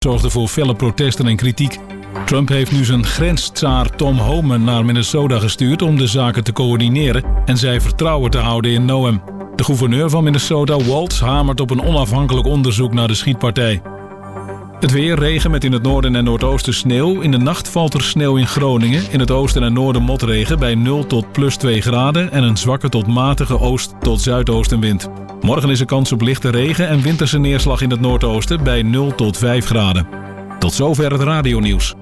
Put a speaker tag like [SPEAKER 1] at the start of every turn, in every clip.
[SPEAKER 1] zorgde voor felle protesten en kritiek. Trump heeft nu zijn grenstsaar Tom Homan naar Minnesota gestuurd om de zaken te coördineren en zijn vertrouwen te houden in Noem. De gouverneur van Minnesota, Walz, hamert op een onafhankelijk onderzoek naar de schietpartij. Het weer, regen met in het noorden en noordoosten sneeuw. In de nacht valt er sneeuw in Groningen. In het oosten en noorden motregen bij 0 tot plus 2 graden... en een zwakke tot matige oost- tot zuidoostenwind. Morgen is er kans op lichte regen en winterse neerslag in het noordoosten bij 0 tot 5 graden. Tot zover het radionieuws.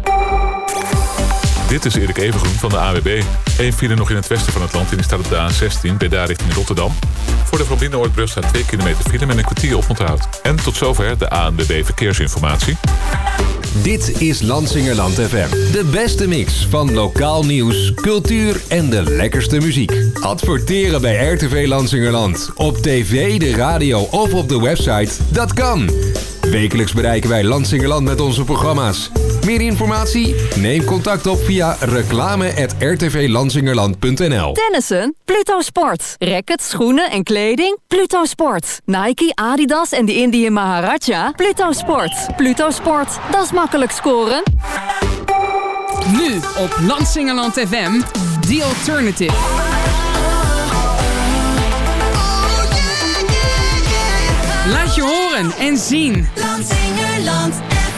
[SPEAKER 2] Dit is Erik Evengroen van de AWB. Eén file nog in het westen van het land en die staat op de A16 bij daar richting Rotterdam. Voor de Van Binnenoordbrug staat 2 kilometer file met een kwartier oponthoud. En tot zover de ANWB Verkeersinformatie.
[SPEAKER 3] Dit is Lansingerland FM. De beste mix van lokaal nieuws, cultuur en de lekkerste muziek. Adverteren bij RTV Lansingerland. Op tv, de radio of op de website. Dat kan. Wekelijks bereiken wij Lansingerland met onze programma's. Meer informatie? Neem contact op via reclame@rtvlansingerland.nl.
[SPEAKER 4] Tennissen? Pluto Sport. Rackets, schoenen en kleding? Pluto Sport. Nike, Adidas en de Indian Maharaja? Pluto Sport. Pluto Sport. Dat is makkelijk scoren.
[SPEAKER 5] Nu op Lansingerland FM, The Alternative. Laat je horen en zien.
[SPEAKER 6] Lansingerland FM.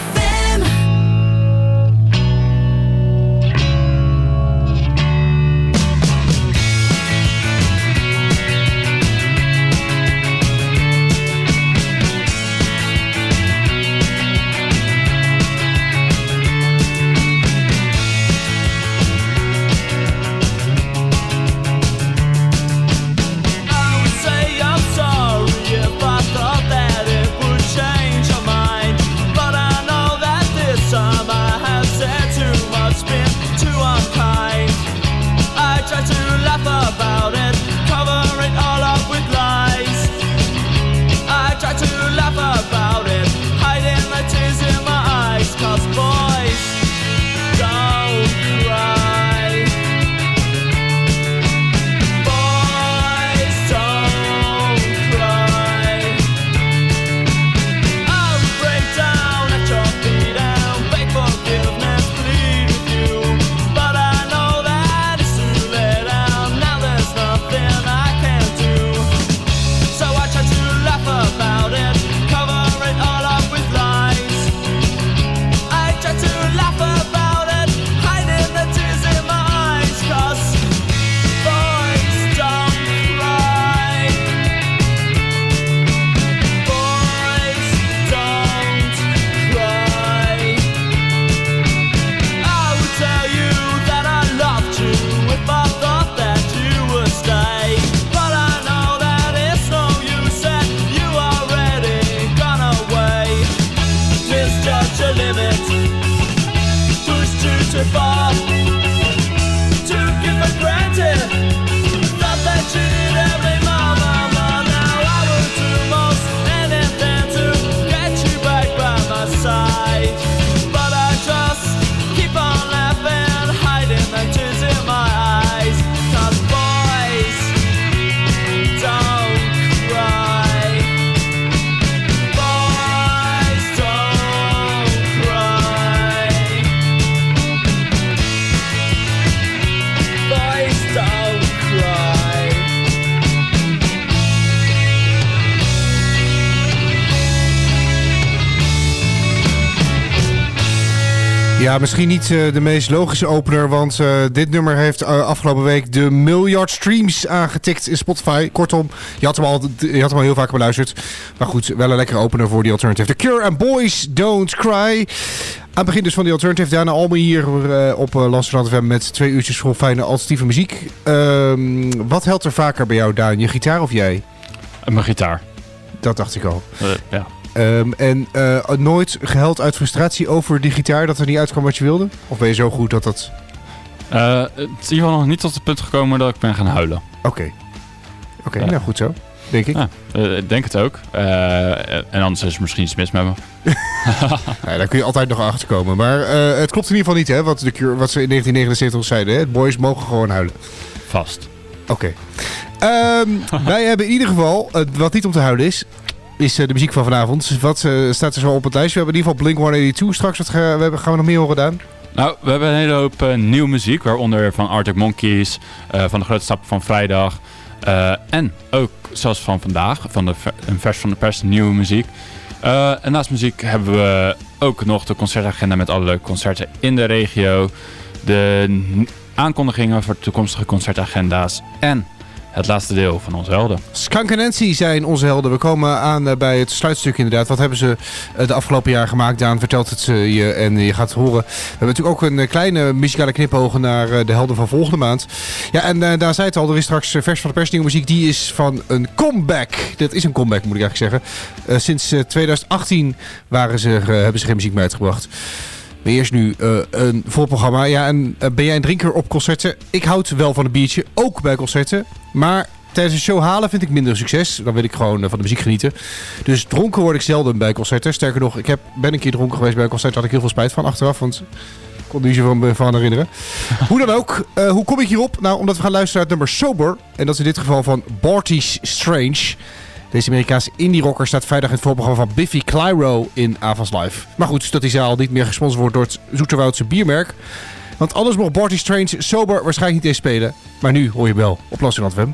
[SPEAKER 7] Ja, misschien niet de meest logische opener, want dit nummer heeft afgelopen week de 1 miljard streams aangetikt in Spotify. Kortom, je had hem al heel vaak beluisterd. Maar goed, wel een lekkere opener voor The Alternative. The Cure and Boys Don't Cry. Aan het begin dus van The Alternative. Daarna Alme hier op Lansingerland FM met 2 uurtjes vol fijne alternatieve muziek. Wat helpt er vaker bij jou, Daan? Je gitaar of jij?
[SPEAKER 8] Mijn gitaar.
[SPEAKER 7] Dat dacht ik al.
[SPEAKER 8] Ja.
[SPEAKER 7] Nooit gehuild uit frustratie over die gitaar dat er niet uitkwam wat je wilde? Of ben je zo goed dat dat...
[SPEAKER 8] Het is in ieder geval nog niet tot het punt gekomen dat ik ben gaan huilen.
[SPEAKER 7] Oké, nou goed zo, denk ik.
[SPEAKER 8] Ja, ik denk het ook. En anders is er misschien iets mis met me.
[SPEAKER 7] Ja, daar kun je altijd nog achter komen. Maar het klopt in ieder geval niet, hè, wat ze in 1979 zeiden. Hè? Boys mogen gewoon huilen.
[SPEAKER 8] Vast.
[SPEAKER 7] Oké. Wij hebben in ieder geval, wat niet om te huilen is... is de muziek van vanavond. Wat staat er zo op het lijstje? We hebben in ieder geval Blink-182 straks. Wat gaan we nog meer horen, Daan?
[SPEAKER 8] Nou, we hebben een hele hoop nieuwe muziek, waaronder van Arctic Monkeys, van de Grote Stap van Vrijdag. En ook, zoals van vandaag, van een vers van de pers, nieuwe muziek. En naast muziek hebben we ook nog de concertagenda met alle leuke concerten in de regio. De aankondigingen voor toekomstige concertagenda's en het laatste deel van onze helden.
[SPEAKER 7] Skunk en Nancy zijn onze helden. We komen aan bij het sluitstuk inderdaad. Wat hebben ze de afgelopen jaar gemaakt? Daan vertelt het je en je gaat het horen. We hebben natuurlijk ook een kleine muzikale knipogen naar de helden van volgende maand. Ja, en daar zei het al, er is straks vers van de pers nieuwe muziek. Die is van een comeback. Dat is een comeback, moet ik eigenlijk zeggen. Sinds 2018 hebben ze geen muziek meer uitgebracht. Maar eerst nu een vol programma. Ja, en ben jij een drinker op concerten? Ik houd wel van een biertje, ook bij concerten. Maar tijdens een show halen vind ik minder succes. Dan wil ik gewoon van de muziek genieten. Dus dronken word ik zelden bij concerten. Sterker nog, ik ben een keer dronken geweest bij een concert. Daar had ik heel veel spijt van achteraf, want ik kon er niet zo van herinneren. Hoe dan ook, hoe kom ik hierop? Nou, omdat we gaan luisteren naar het nummer Sober. En dat is in dit geval van Barty's Strange. Deze Amerikaanse indie-rocker staat vrijdag in het voorprogramma van Biffy Clyro in Avas Live. Maar goed, dat die zaal niet meer gesponsord wordt door het Zoeterwoudse biermerk. Want anders mocht Barty Strange Sober waarschijnlijk niet eens spelen. Maar nu hoor je wel op Lansingerland FM.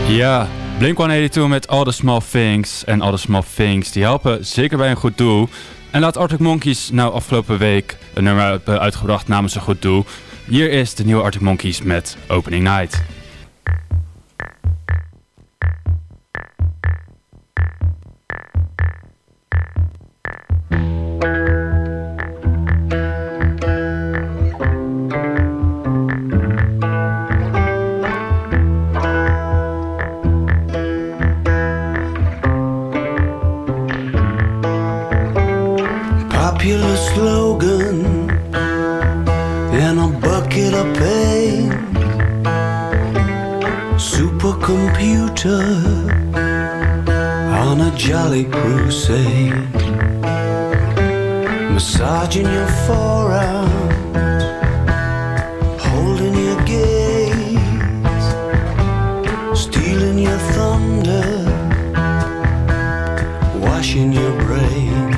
[SPEAKER 8] Ja, Blink-182 met All the Small Things. En All the Small Things, die helpen zeker bij een goed doel. En laat Arctic Monkeys nou afgelopen week een nummer hebben uitgebracht namens een goed doel. Hier is de nieuwe Arctic Monkeys met Opening Night.
[SPEAKER 6] Popular slogan and a bucket of pain. Supercomputer on a jolly crusade. Massaging your forearms, holding your gaze, stealing your thunder, washing your brain.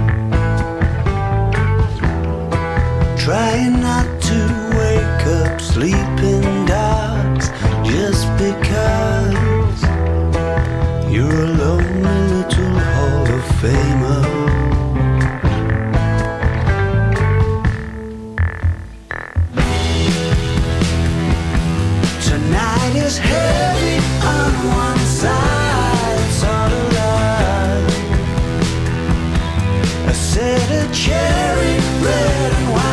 [SPEAKER 6] Try not to wake up sleeping dogs just because you're a lonely little Hall of Famer. Tonight is heavy on one side, it's all alive. I said a cherry red and white.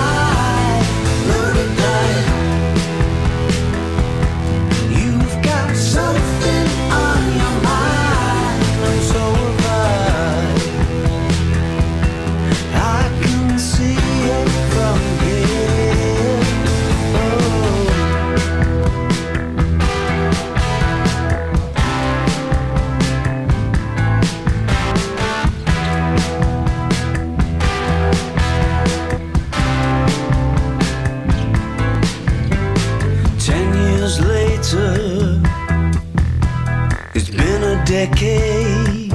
[SPEAKER 6] It's been a decade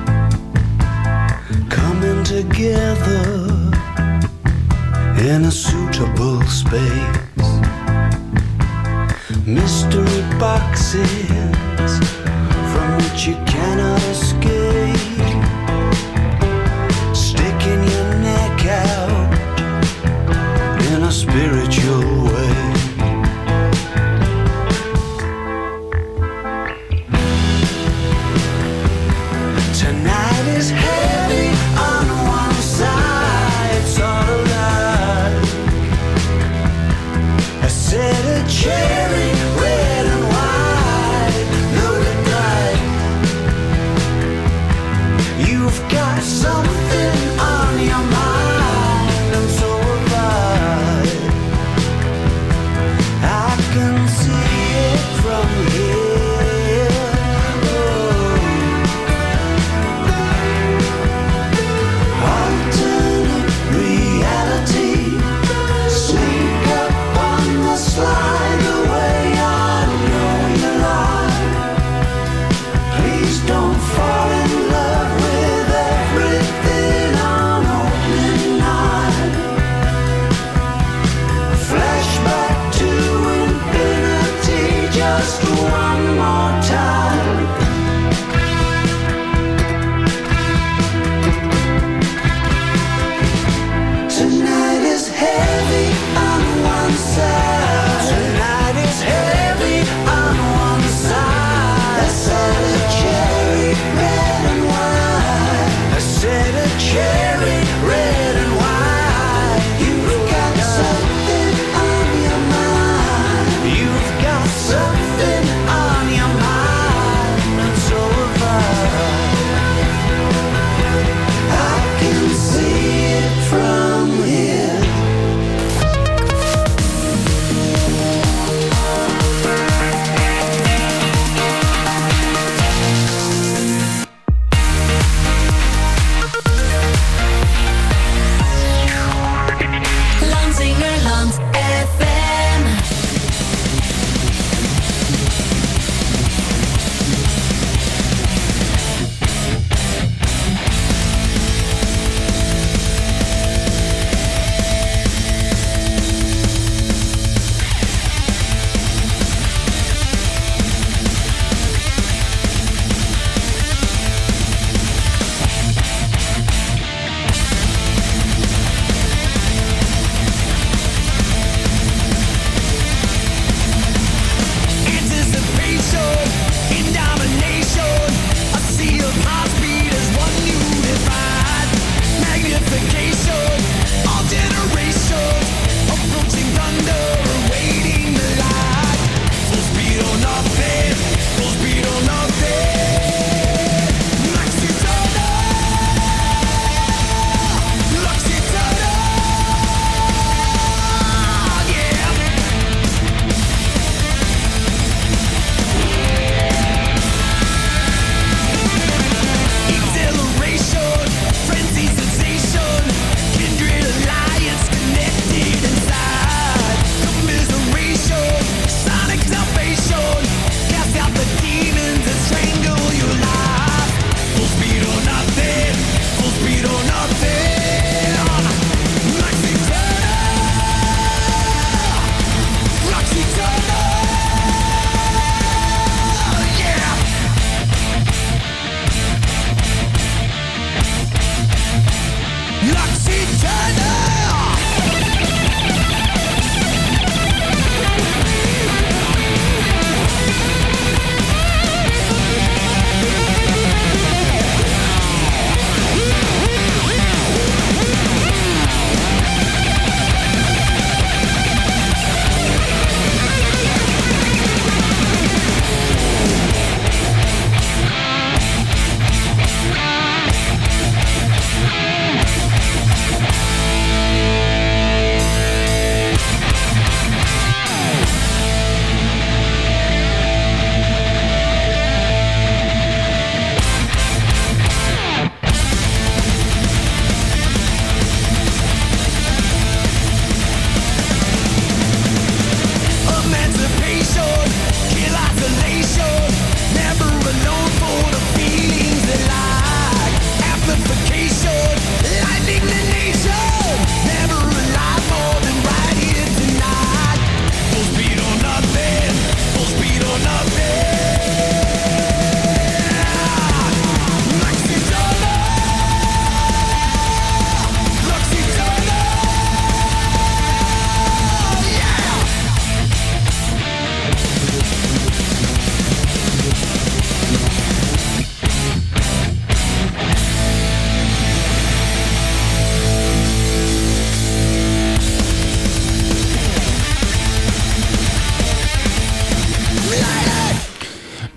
[SPEAKER 6] coming together in a suitable space. Mystery boxes from which you cannot escape, sticking your neck out in a spiritual way. Cherry, red and white, loaded night. You've got something on your mind, and so have I.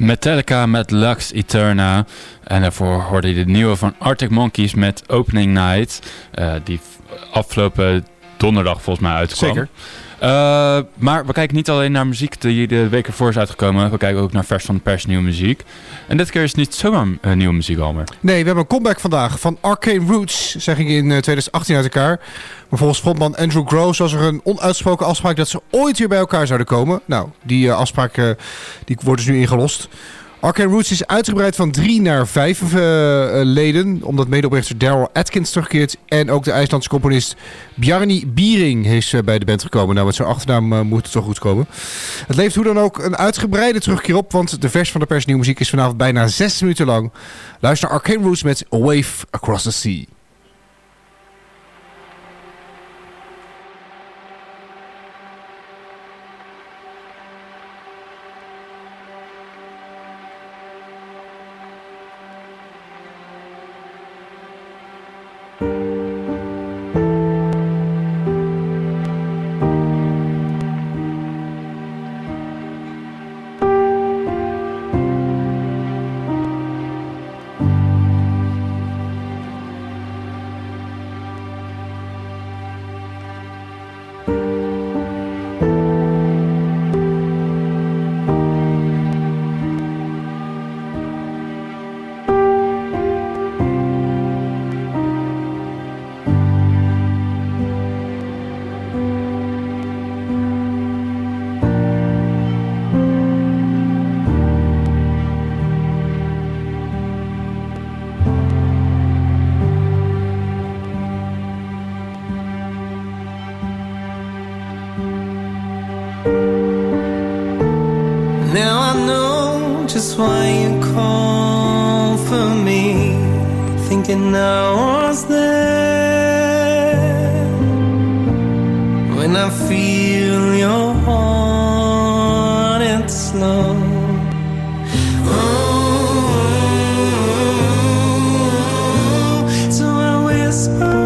[SPEAKER 8] Metallica met Lux Eterna. En daarvoor hoorde je de nieuwe van Arctic Monkeys met Opening Night. Die afgelopen donderdag volgens mij uitkwam.
[SPEAKER 7] Zeker.
[SPEAKER 8] Maar we kijken niet alleen naar muziek die de week ervoor is uitgekomen. We kijken ook naar vers van de pers nieuwe muziek. En dit keer is het niet zomaar nieuwe muziek, Almer.
[SPEAKER 7] Nee, we hebben een comeback vandaag van Arcane Roots. Zij gingen in 2018 uit elkaar. Maar volgens frontman Andrew Gross was er een onuitsproken afspraak dat ze ooit weer bij elkaar zouden komen. Nou, die afspraak die wordt dus nu ingelost. Arcane Roots is uitgebreid van 3 naar 5 leden. Omdat medeoprichter Daryl Atkins terugkeert. En ook de IJslandse componist Bjarni Biering is bij de band gekomen. Nou, met zijn achternaam moet het toch goed komen. Het levert hoe dan ook een uitgebreide terugkeer op. Want de vers van de pers nieuwe muziek is vanavond bijna 6 minuten lang. Luister naar Arcane Roots met A Wave Across the Sea.
[SPEAKER 6] Now I know just why you call for me, thinking I was there when I feel your heart and slow. So I whisper.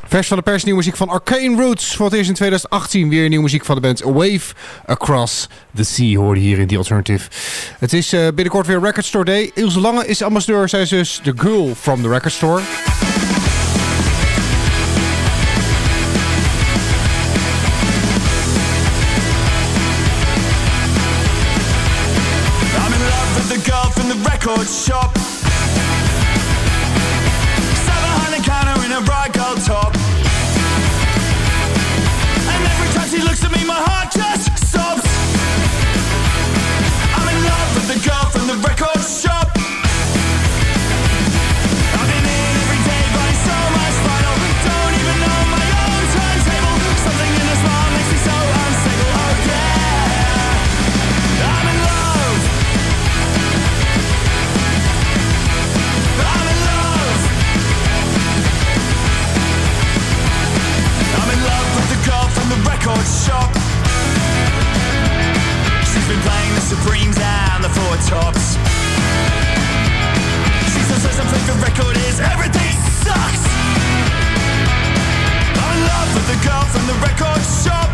[SPEAKER 7] Vers van de pers, nieuwe muziek van Arcane Roots. Voor het eerst in 2018 weer nieuwe muziek van de band A Wave Across the Sea. Hoorde hier in The Alternative. Het is binnenkort weer Record Store Day. Ilse Lange is ambassadeur. Zij is dus de girl from the Record Store.
[SPEAKER 9] I'm in love with the girl from the record shop. Counter in a bright gold top. And every time she looks at me, my heart just stops. I'm in love with the girl from the record shop. I've been in every day buying so much vinyl. Don't even know my own turntable. Something in a smile makes me so unstable. Oh yeah, I'm in love. I'm in love. I'm in love with the girl from the record shop. She's been playing the Supremes and the Four Tops. She still says her favorite record is Everything Sucks. I'm in love with the girl from the record shop.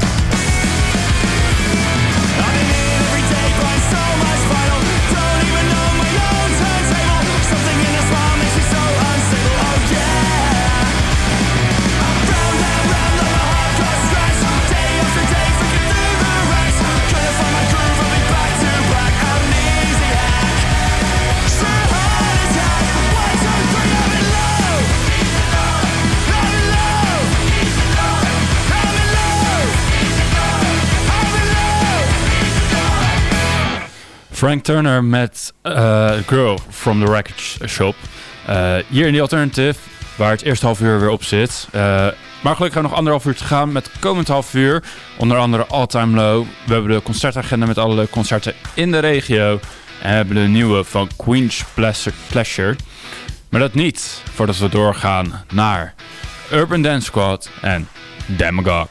[SPEAKER 9] I'm in every day buying so much vinyl. Don't even know my own turntable. Something in a smile makes me so unstable. Oh yeah. Round and round on my heart got scratched. Day after day freaking through the racks. Couldn't find my groove, I'll be back to black. I'm an easy hack. True heart attack. 1, 2, 3, I'm in love. I'm in love. I'm in love. I'm in love.
[SPEAKER 8] Frank Turner met Girl from the Record Shop. Hier in The Alternative, waar het eerste half uur weer op zit. Maar gelukkig hebben we nog 1,5 uur te gaan met komend half uur. Onder andere All Time Low. We hebben de concertagenda met alle concerten in de regio. En we hebben de nieuwe van Queen's Pleasure. Maar dat niet voordat we doorgaan naar Urban Dance Squad en Demagogue.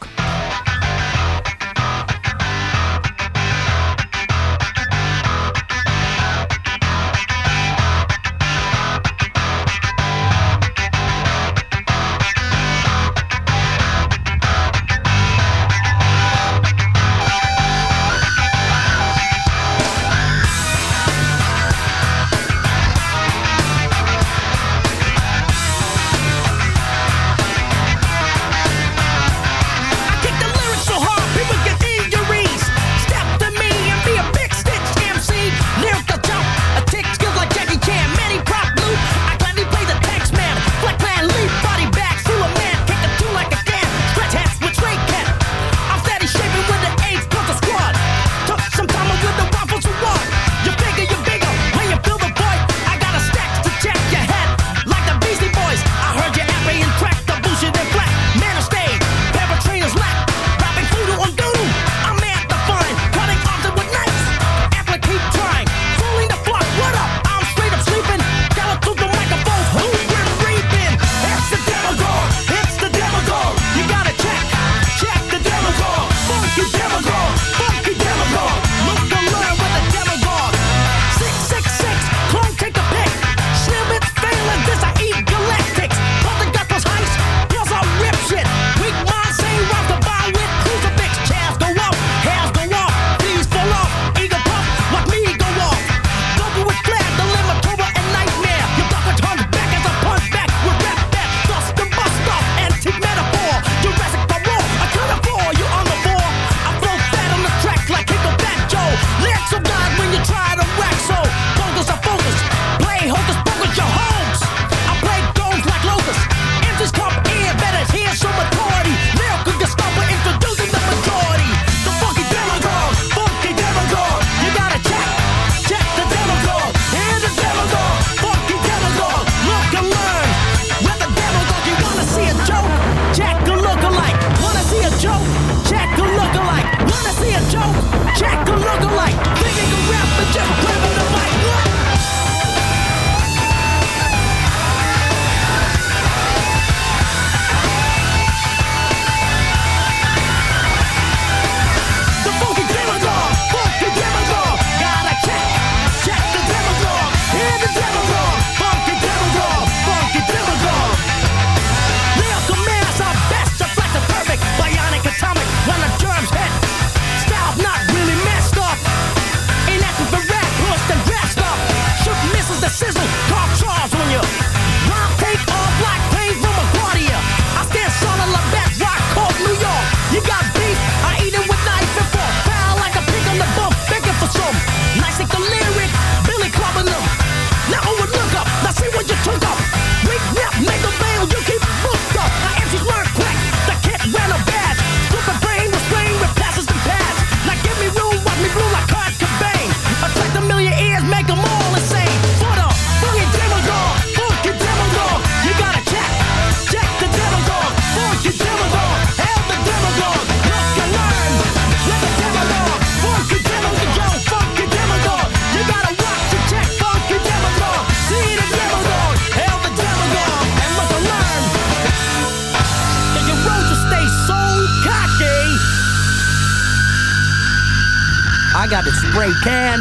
[SPEAKER 10] I got a spray can.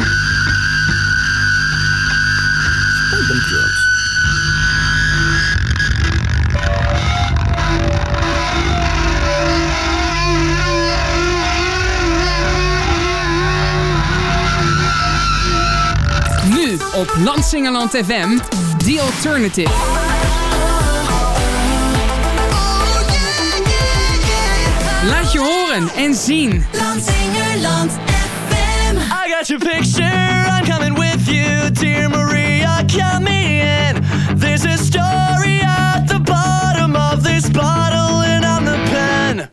[SPEAKER 10] Spray them drums.
[SPEAKER 5] Nu op Lansingerland FM, The Alternative. Laat je horen en zien.
[SPEAKER 9] Lansingerland FM. I got your picture, I'm coming with you. Dear Maria, count me in. There's a story at the bottom of this bottle and I'm the pen.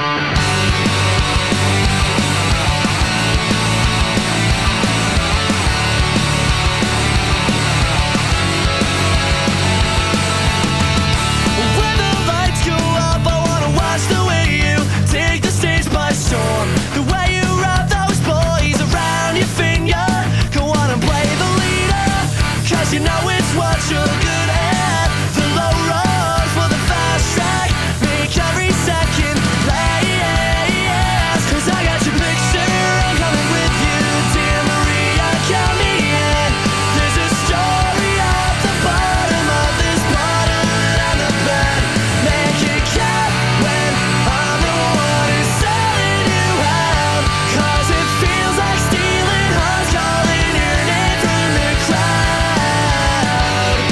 [SPEAKER 9] The way you wrap those boys around your finger. Go on and play the leader, 'cause you know it's what you're good at. The low road for the fast track, make every second last. 'Cause I got your picture, I'm coming with you. Dear Maria, count me in. There's a story at the bottom of this bottle and I'm the pen. Make it count when I'm the one who's selling you out. 'Cause it feels like stealing hearts, calling your name from the crowd.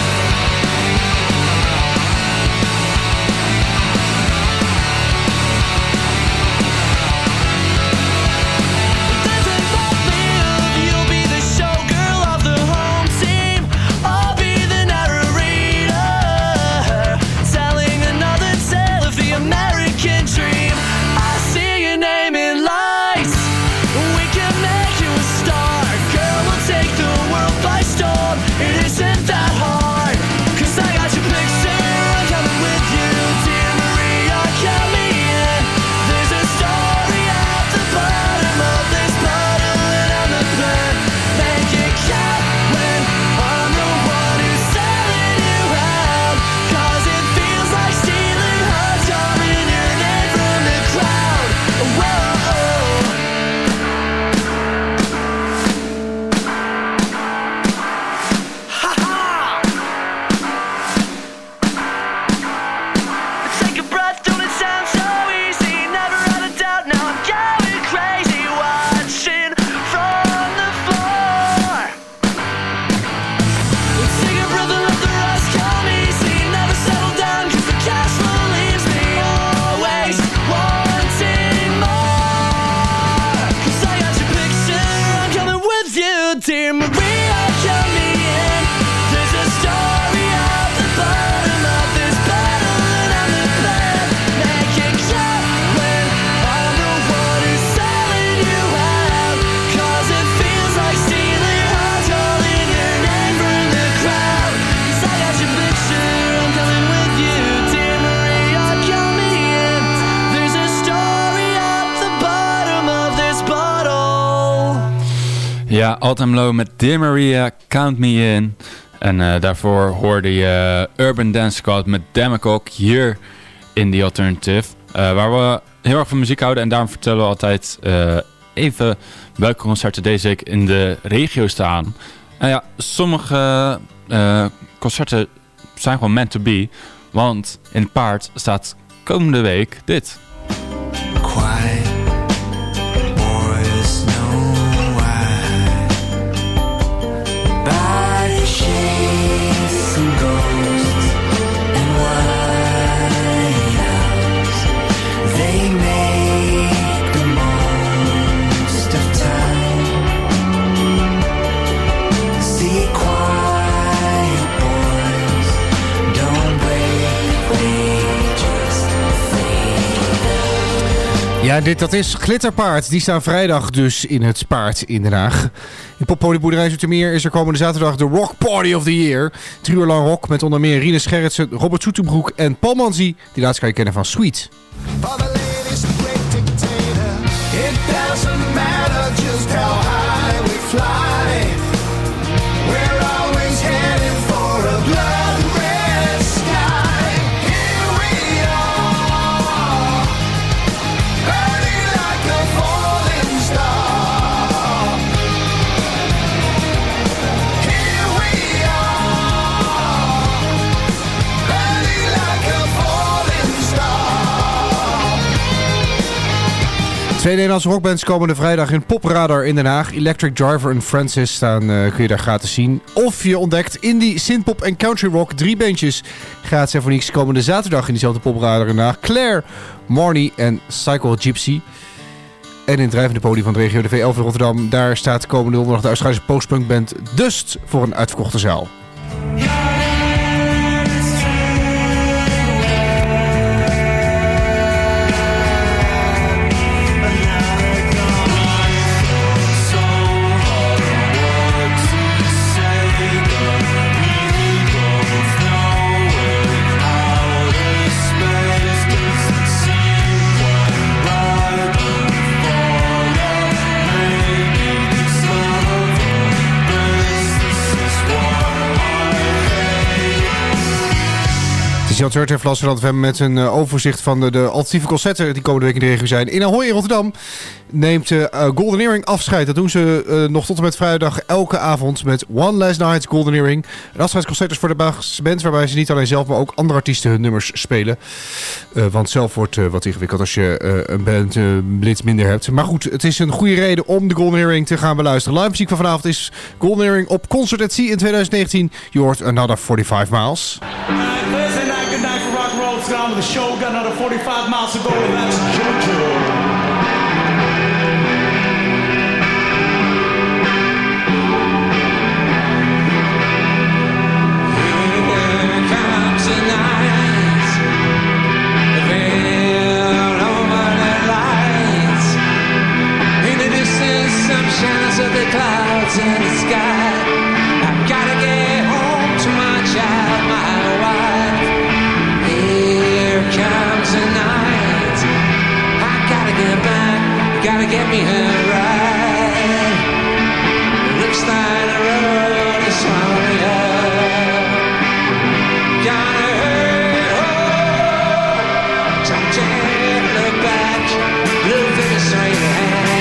[SPEAKER 9] There's a motive, you'll be the showgirl of the home team. I'll be the narrator, telling another tale of the American dream. I see your name in lights, we can make you a star. Girl, we'll take the world by storm, it isn't that hard. 'Cause I got your picture, I'm coming with you. Dear Maria, count me in. There's a story at the bottom of this bottle and I'm the pen. Make it count when I'm the one who's selling you out. 'Cause it feels like stealing hearts, calling your name from the crowd. Whoa. Take a breath, don't it sound so easy? Never had a doubt, now I'm going crazy. Watching from the floor. Take a breath and let the rest come easy. Never settle down 'cause the cash flow leaves me always wanting more. 'Cause I got your picture, I'm coming with you. Dear Maria, count me in. There's a story at the bottom of this bottle and I'm the pen. Make it count when I'm the one who's selling you out. 'Cause it feels like stealing hearts, calling your name from the crowd. 'Cause I got your picture, I'm coming with you. Dear Maria, count me in. There's a story at the bottom of this bottle.
[SPEAKER 8] Ja, All-Time Low met Dear Maria, Count Me In. En daarvoor hoorde je Urban Dance Squad met Demagogue hier in The Alternative. Waar we heel erg van muziek houden en daarom vertellen we altijd even welke concerten deze week in de regio staan. En ja, sommige concerten zijn gewoon meant to be. Want in het paard staat komende week dit.
[SPEAKER 9] Quiet boys know why. By shades and ghosts and whiteouts, they make the most of time. See, quiet boys don't break, they just fade.
[SPEAKER 7] Ja, dat is Glitterpaard. Die staan vrijdag dus in het Paard in Den Haag. In Poppodieboerderij Zoetermeer is er komende zaterdag de Rock Party of the Year. 3 uur lang rock met onder meer Rinus Gerritsen, Robert Soeterbroek en Paul Manzi. Die laatst kan je kennen van Sweet.
[SPEAKER 9] It doesn't matter just how high we fly. We're always heading for a blood red sky. Here we are, burning like a falling star.
[SPEAKER 7] Twee Nederlandse rockbands komende vrijdag in Popradar in Den Haag. Electric Driver en Francis kun je daar gratis zien. Of je ontdekt indie, synthpop en country rock. 3 bandjes gratis en voor niks komende zaterdag in diezelfde Popradar in Den Haag. Claire, Marnie en Cycle Gypsy. En in het drijvende podium van de regio de V11 in Rotterdam. Daar staat komende donderdag de Australische postpunkband Dust voor een uitverkochte zaal. Jan Turter en Vlasserland FM met een overzicht van de alternatieve concerten die komende week in de regio zijn. In Ahoy in Rotterdam neemt Golden Earring afscheid. Dat doen ze nog tot en met vrijdag elke avond met One Last Night Golden Earring. Een afscheidsconcert is voor de Baagse band waarbij ze niet alleen zelf, maar ook andere artiesten hun nummers spelen. Want zelf wordt wat ingewikkeld als je een band blitz minder hebt. Maar goed, het is een goede reden om de Golden Earring te gaan beluisteren. Live muziek van vanavond is Golden Earring op Concert at Sea in 2019. Je hoort Another 45 Miles.
[SPEAKER 9] Good night for rock and roll. Let's get on with the show. Got another 45 miles to go, and that's JoJo.
[SPEAKER 6] Shines of the clouds in the sky. I've gotta get home to my child, my wife. Here comes the night. I gotta get back, gotta get me her right. Looks like the road is swallowing up. Gotta hurry home. Don't look back, look at the straight ahead.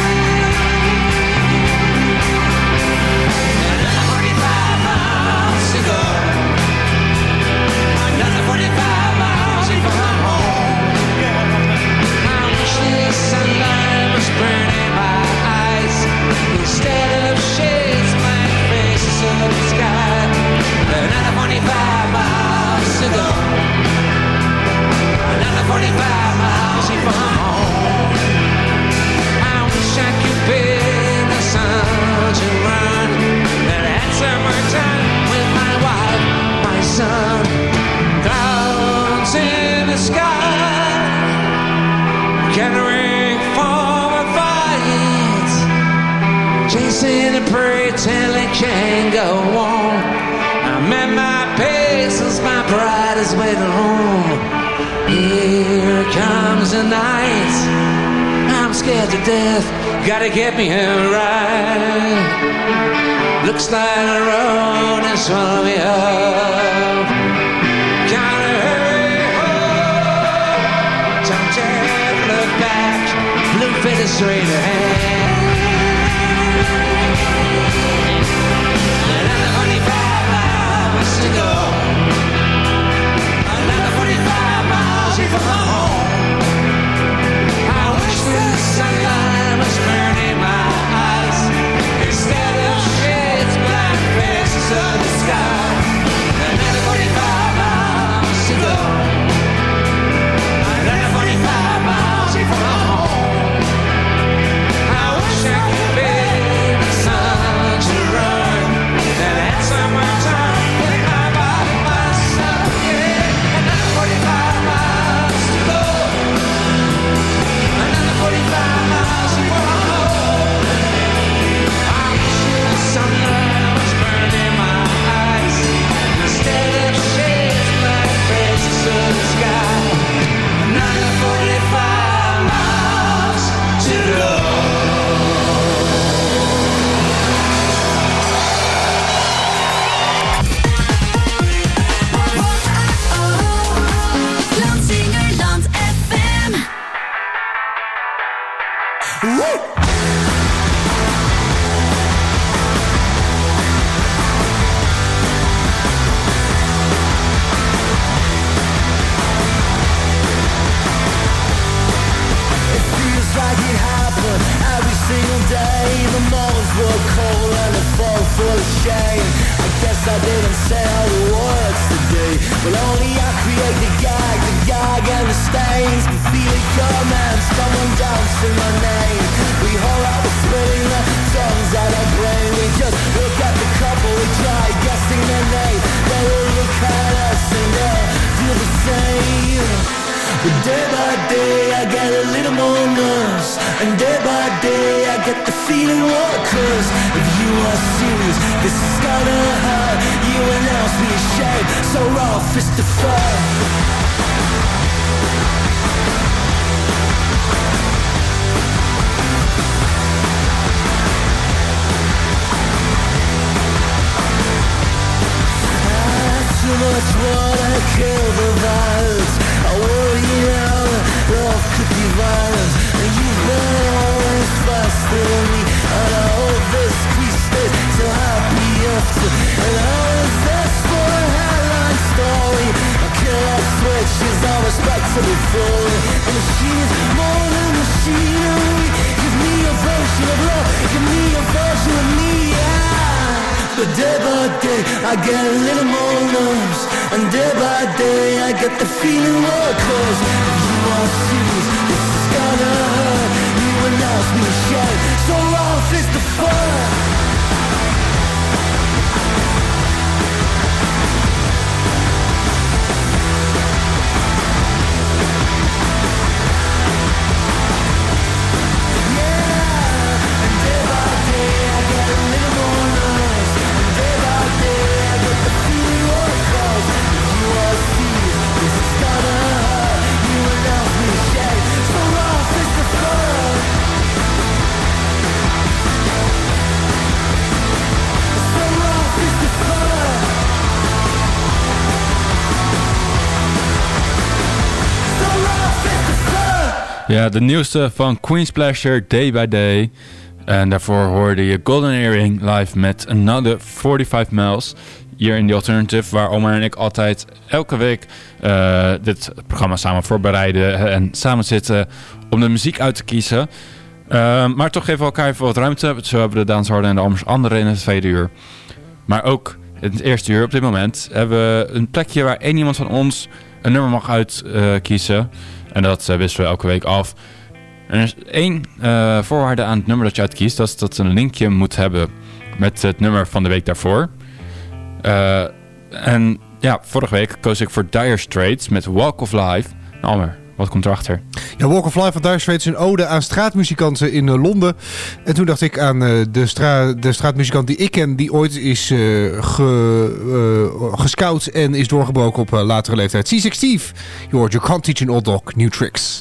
[SPEAKER 6] Sunlight was burning my eyes. Instead of shades, my face is in the sky. Another 45 miles to go. Another 45 miles from home. I wish I could be the sun to run and had some more time with my wife, my son. Clouds in the sky. Gathering for a fight, chasing a prey till it can't go on. I'm at my pace as my bride is waiting home. Here comes the night. I'm scared to death. Gotta get me here right. Looks like the road is swallowing me up. Gotta hurry home. Don't look back, look for the straight ahead. Another 45 miles to go. Another 45 miles from home. I wish the sunlight was burning my eyes. Instead of shades, black faces of the sky. Another 45 miles to go. Another 45 miles from home.
[SPEAKER 9] Well, only I create the gag and the stains. The feeling commands, someone dancing my name. We hold out the spitting the tongues out our brain. We just look at the couple, we try guessing their name. They will look at us and they'll do the same. But day by day I get a little more nervous, and day by day I get the feeling what cause if you are serious, this is gonna hurt. You announce me ashamed, so raw fist to fur. Too much water, kill the violence. I worry now, love could be violent. And you've been always faster than me, and I hope this crease stays so happy after. And I was this for a headline story. A killer switch is all respectable for me. The machine's more than machinery. Give me a version of love, give me a version of me, yeah. But day by day I get a little more nerves, and day by day I get the feeling more cause if you are serious, this is gonna hurt. You announce me ashamed, so off is the fun.
[SPEAKER 8] Ja, de nieuwste van Queen's Pleasure, Day by Day. En daarvoor hoorde je Golden Earring live met Another 45 Miles. Hier in The Alternative, waar Omar en ik altijd elke week dit programma samen voorbereiden en samen zitten om de muziek uit te kiezen. Maar toch geven we elkaar even wat ruimte. Zo hebben we de Dansharden en de Amers anderen in het tweede uur. Maar ook in het eerste uur op dit moment hebben we een plekje waar één iemand van ons een nummer mag uitkiezen. En dat wisselen we elke week af. En er is één voorwaarde aan het nummer dat je uitkiest. Dat is dat het een linkje moet hebben met het nummer van de week daarvoor. En ja, vorige week koos ik voor Dire Straits met Walk of Life. Nou, Almer, wat komt erachter?
[SPEAKER 7] Ja, Walk of Life van Dire Straits is een ode aan straatmuzikanten in Londen. En toen dacht ik aan de straatmuzikant die ik ken, die ooit is gescout en is doorgebroken op latere leeftijd. C6 Steve, you can't teach an old dog new tricks.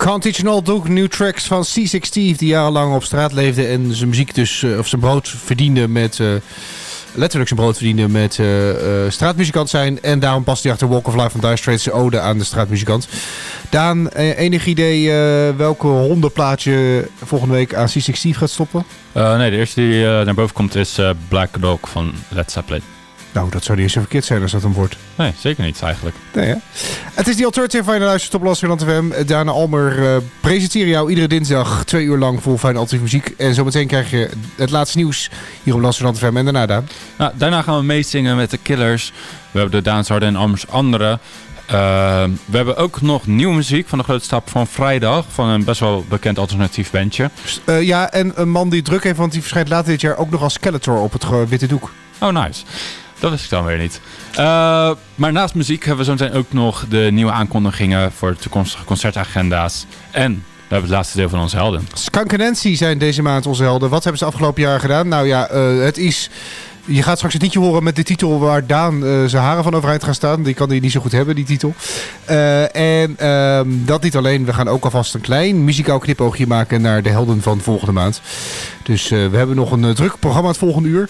[SPEAKER 7] Can't Teach an Old Dog, new tracks van C6 Steve, die jarenlang op straat leefde en zijn muziek dus, of zijn brood verdiende met, letterlijk zijn brood verdiende met straatmuzikant zijn. En daarom past hij achter Walk of Life van Dire Straits, zijn ode aan de straatmuzikant. Daan, enig idee welke hondenplaatje volgende week aan C6 Steve gaat stoppen?
[SPEAKER 8] Nee, de eerste die naar boven komt is Black Dog van Led Zeppelin.
[SPEAKER 7] Nou, dat zou niet eens zo verkeerd zijn als dat een wordt.
[SPEAKER 8] Nee, zeker niet eigenlijk.
[SPEAKER 7] Nee, hè? Het is die Alternative waar je naar luistert op Lansingerland FM. Daan Almer presenteren jou iedere dinsdag 2 uur lang vol fijne alternatieve muziek. En zometeen krijg je het laatste nieuws hier op Lansingerland FM. En daarna, Daan?
[SPEAKER 8] Nou, daarna gaan we meezingen met de Killers. We hebben de Daan Harden en Amers Andere. We hebben ook nog nieuwe muziek van de Grote Stap van Vrijdag. Van een best wel bekend alternatief bandje.
[SPEAKER 7] Ja, en een man die druk heeft, want die verschijnt later dit jaar ook nog als Skeletor op het witte doek.
[SPEAKER 8] Oh, nice. Dat wist ik dan weer niet. Maar naast muziek hebben we zo meteen ook nog de nieuwe aankondigingen voor de toekomstige concertagenda's. En we hebben het laatste deel van onze helden.
[SPEAKER 7] Skunk en Nancy zijn deze maand onze helden. Wat hebben ze afgelopen jaar gedaan? Nou ja, het is... Je gaat straks een liedje horen met de titel waar Daan zijn haren van overeind gaan staan. Die kan die niet zo goed hebben, die titel. En dat niet alleen. We gaan ook alvast een klein muzikaal knipoogje maken naar de helden van volgende maand. Dus we hebben nog een druk programma het volgende uur.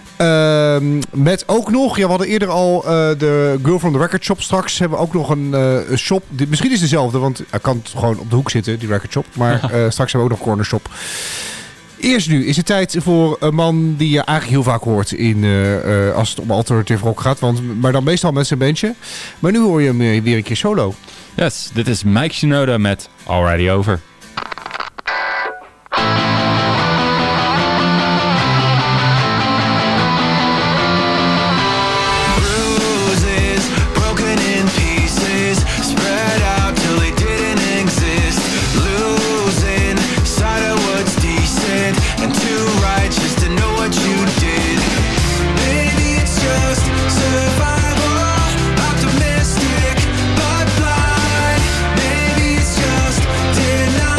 [SPEAKER 7] Met ook nog, ja, we hadden eerder al de Girl from the Record Shop. Straks hebben we ook nog een shop. Misschien is het dezelfde, want hij kan gewoon op de hoek zitten, die record shop. Maar straks hebben we ook nog een corner shop. Eerst nu is het tijd voor een man die je eigenlijk heel vaak hoort als het om alternative rock gaat. Maar dan meestal met zijn bandje. Maar nu hoor je hem weer een keer solo.
[SPEAKER 8] Yes, dit is Mike Shinoda met Already Over.
[SPEAKER 9] Optimistic but blind. Maybe it's just denial.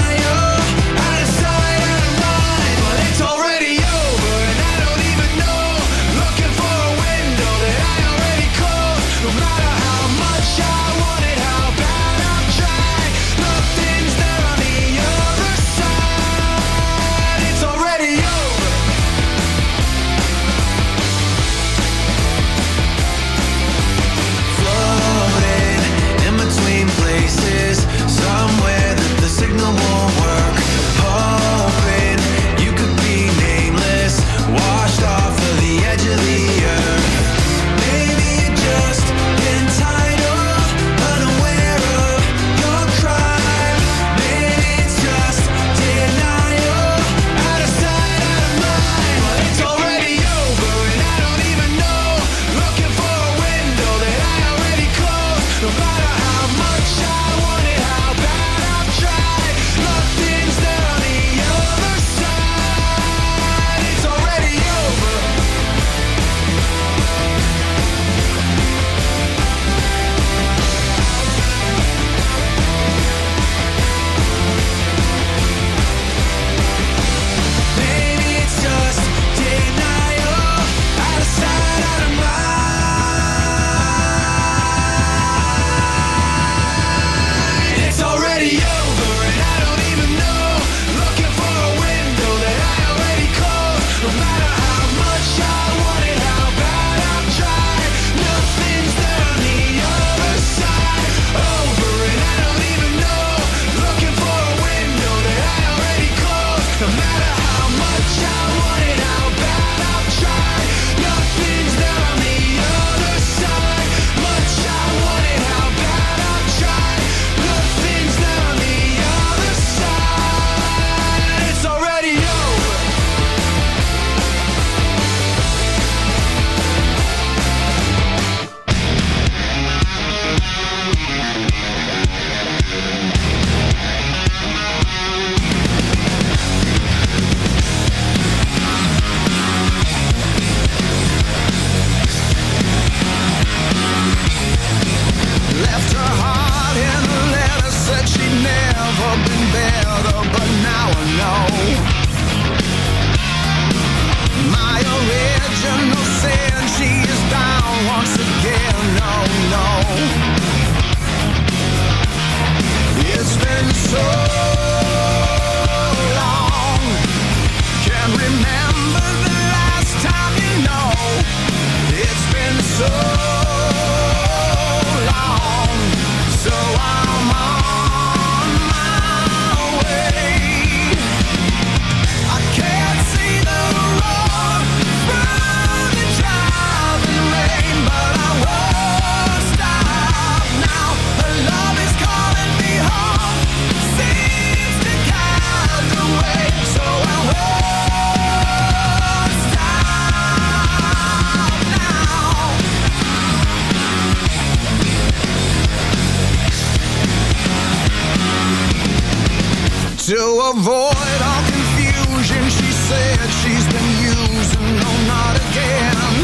[SPEAKER 9] To avoid all confusion, she said she's been using, no, not again.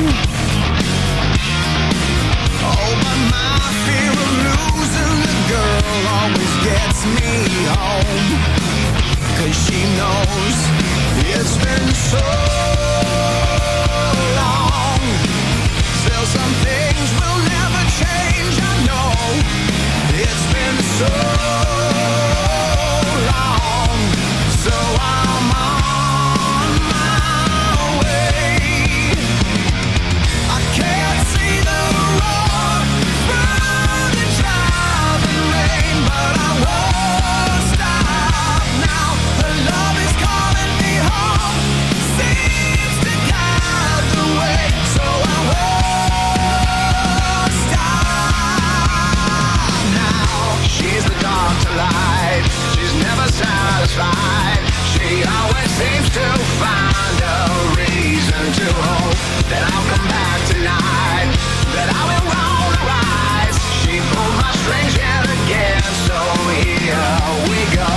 [SPEAKER 9] Oh, but my fear of losing the girl always gets me home. 'Cause she knows it's been so long. Still some things will never change, I know. It's been so long, so I'm on my way. I can't see the road through the driving rain, but I won't stop now. The love is calling me home, seems to guide the way, so I won't stop now. She's the dark to light, she's never satisfied. She always seems to find a reason to hope that I'll come back tonight, that I will roll the rise. She pulled my strings yet again, so here we go.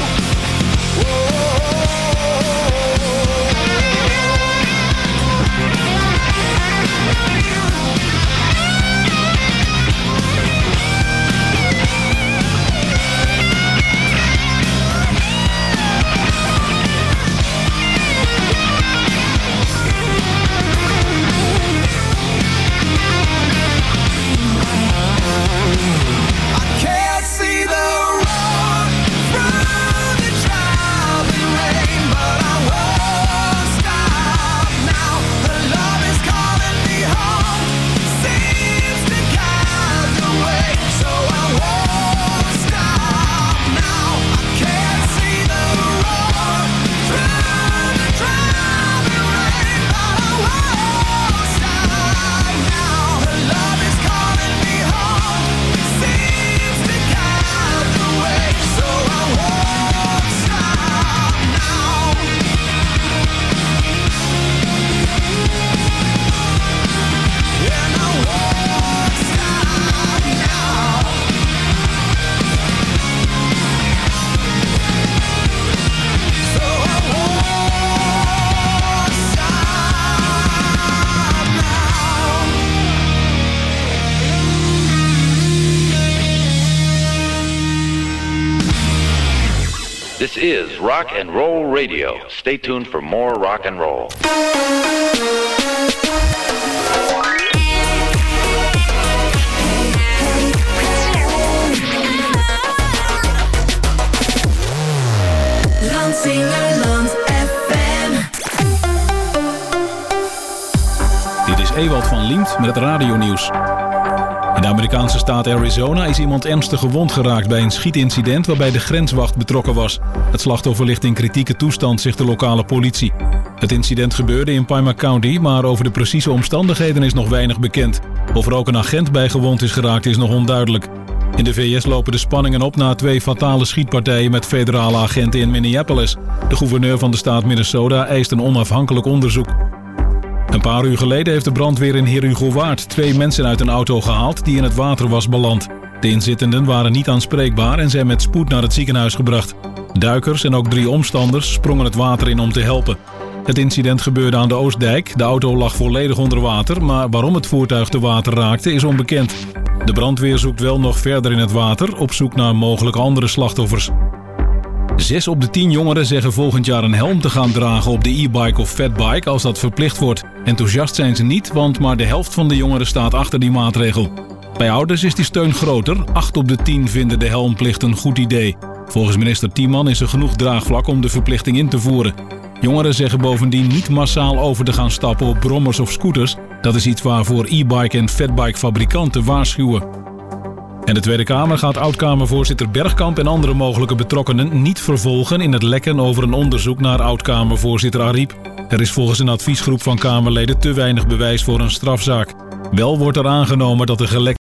[SPEAKER 9] I can't see the road through the driving rain, but I won't stop now. The love is calling me home, seems to guide the way, so I won't stop now. I can't see the road through the driving rain, but I won't stop now. The love is calling me home, seems to guide the way, so I won't stop now. And I won't stop now. So I won't stop now.
[SPEAKER 11] This is Rock and Roll Radio. Stay tuned for more rock and roll.
[SPEAKER 12] Landsingerland FM.
[SPEAKER 1] Dit is Ewald van Liemt met het radionieuws. In de Amerikaanse staat Arizona is iemand ernstig gewond geraakt bij een schietincident waarbij de grenswacht betrokken was. Het slachtoffer ligt in kritieke toestand, zegt de lokale politie. Het incident gebeurde in Pima County, maar over de precieze omstandigheden is nog weinig bekend. Of er ook een agent bij gewond is geraakt is nog onduidelijk. In de VS lopen de spanningen op na 2 fatale schietpartijen met federale agenten in Minneapolis. De gouverneur van de staat Minnesota eist een onafhankelijk onderzoek. Een paar uur geleden heeft de brandweer in Herugowaard 2 mensen uit een auto gehaald die in het water was beland. De inzittenden waren niet aanspreekbaar en zijn met spoed naar het ziekenhuis gebracht. Duikers en ook 3 omstanders sprongen het water in om te helpen. Het incident gebeurde aan de Oostdijk. De auto lag volledig onder water, maar waarom het voertuig te water raakte is onbekend. De brandweer zoekt wel nog verder in het water op zoek naar mogelijke andere slachtoffers. 6 op de 10 jongeren zeggen volgend jaar een helm te gaan dragen op de e-bike of fatbike als dat verplicht wordt. Enthousiast zijn ze niet, want maar de helft van de jongeren staat achter die maatregel. Bij ouders is die steun groter. 8 op de 10 vinden de helmplicht een goed idee. Volgens minister Tiemann is er genoeg draagvlak om de verplichting in te voeren. Jongeren zeggen bovendien niet massaal over te gaan stappen op brommers of scooters. Dat is iets waarvoor e-bike en fatbike fabrikanten waarschuwen. En de Tweede Kamer gaat oud-Kamervoorzitter Bergkamp en andere mogelijke betrokkenen niet vervolgen in het lekken over een onderzoek naar oud-Kamervoorzitter Ariep. Er is volgens een adviesgroep van Kamerleden te weinig bewijs voor een strafzaak. Wel wordt er aangenomen dat de gelekte